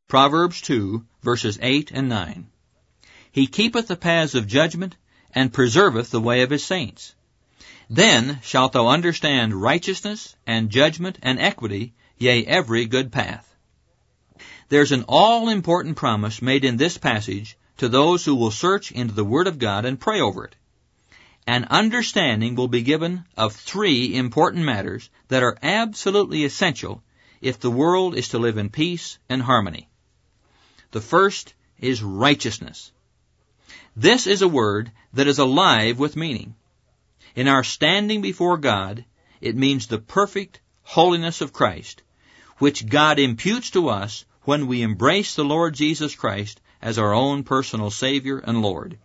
Proverbs 2, verses 8 and 9. He keepeth the paths of judgment, and preserveth the way of his saints. Then shalt thou understand righteousness, and judgment, and equity, yea, every good path. There's an all-important promise made in this passage to those who will search into the Word of God and pray over it. An understanding will be given of three important matters that are absolutely essential if the world is to live in peace and harmony. The first is righteousness. This is a word that is alive with meaning. In our standing before God, it means the perfect holiness of Christ, which God imputes to us when we embrace the Lord Jesus Christ as our own personal Savior and Lord.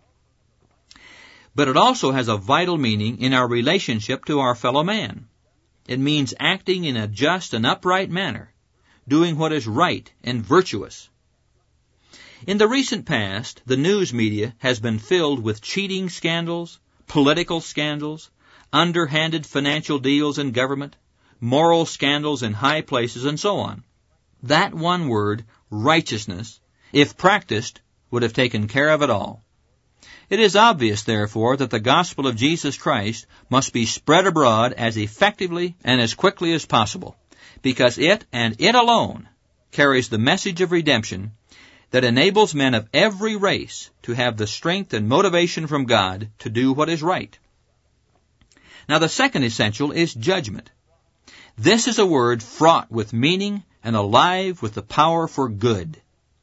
But it also has a vital meaning in our relationship to our fellow man. It means acting in a just and upright manner, doing what is right and virtuous. In the recent past, the news media has been filled with cheating scandals, political scandals, underhanded financial deals in government, moral scandals in high places, and so on. That one word, righteousness, if practiced, would have taken care of it all. It is obvious, therefore, that the gospel of Jesus Christ must be spread abroad as effectively and as quickly as possible, because it, and it alone, carries the message of redemption that enables men of every race to have the strength and motivation from God to do what is right. Now, the second essential is judgment. This is a word fraught with meaning and alive with the power for good.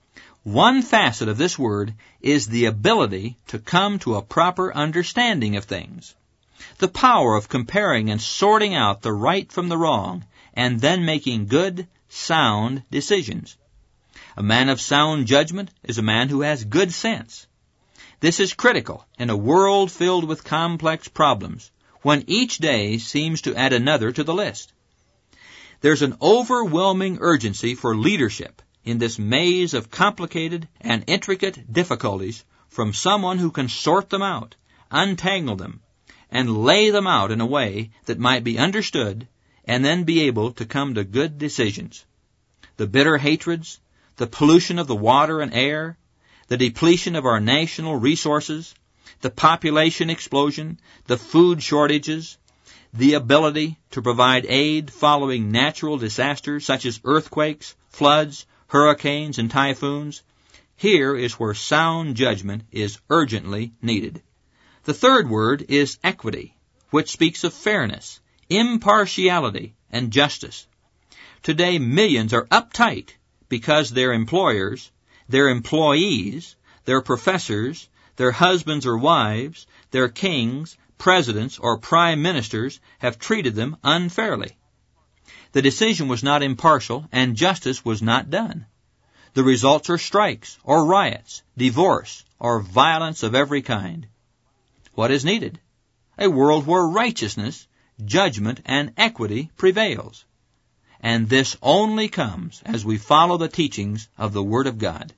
One facet of this word is the ability to come to a proper understanding of things. The power of comparing and sorting out the right from the wrong, and then making good, sound decisions. A man of sound judgment is a man who has good sense. This is critical in a world filled with complex problems, when each day seems to add another to the list. There's an overwhelming urgency for leadership in this maze of complicated and intricate difficulties from someone who can sort them out, untangle them, and lay them out in a way that might be understood and then be able to come to good decisions. The bitter hatreds, the pollution of the water and air, the depletion of our national resources, the population explosion, the food shortages, the ability to provide aid following natural disasters such as earthquakes, floods, hurricanes, and typhoons. Here is where sound judgment is urgently needed. The third word is equity, which speaks of fairness, impartiality, and justice. Today, millions are uptight because their employers, their employees, their professors, their husbands or wives, their kings, presidents, or prime ministers have treated them unfairly. The decision was not impartial, and justice was not done. The results are strikes, or riots, divorce, or violence of every kind. What is needed? A world where righteousness, judgment, and equity prevails. And this only comes as we follow the teachings of the Word of God.